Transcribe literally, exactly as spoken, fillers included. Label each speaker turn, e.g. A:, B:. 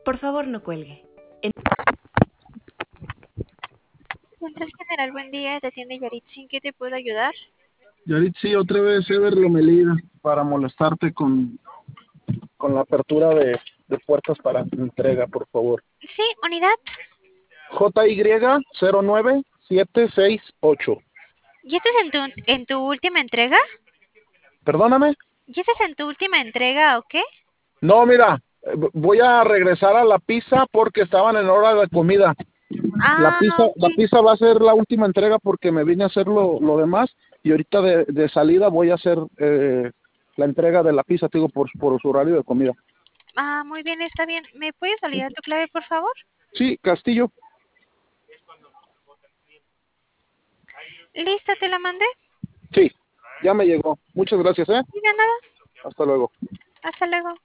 A: Por favor, no cuelgue. En-
B: Central General, buen día, te atiende Yaritzi, ¿en qué te puedo ayudar?
C: Yaritzi, otra vez Ever Lomelida para molestarte con, con la apertura de, de puertas para entrega, por favor.
B: Sí, unidad.
C: J Y cero nueve siete seis ocho.
B: ¿Ya estás en tu, en tu última entrega?
C: Perdóname.
B: ¿Ya estás en tu última entrega o qué?
C: No, mira, eh, voy a regresar a la pizza porque estaban en hora de comida. La
B: Ah,
C: pizza,
B: ok.
C: la pizza va a ser la última entrega porque me vine a hacer lo, lo demás y ahorita de, de salida voy a hacer eh, la entrega de la pizza, te digo, por, por su horario de comida.
B: Ah, muy bien, está bien. ¿Me puedes validar tu clave, por favor?
C: Sí, Castillo.
B: ¿Lista, te la mandé?
C: Sí, ya me llegó. Muchas gracias, ¿eh?
B: Y de nada.
C: Hasta luego.
B: Hasta luego.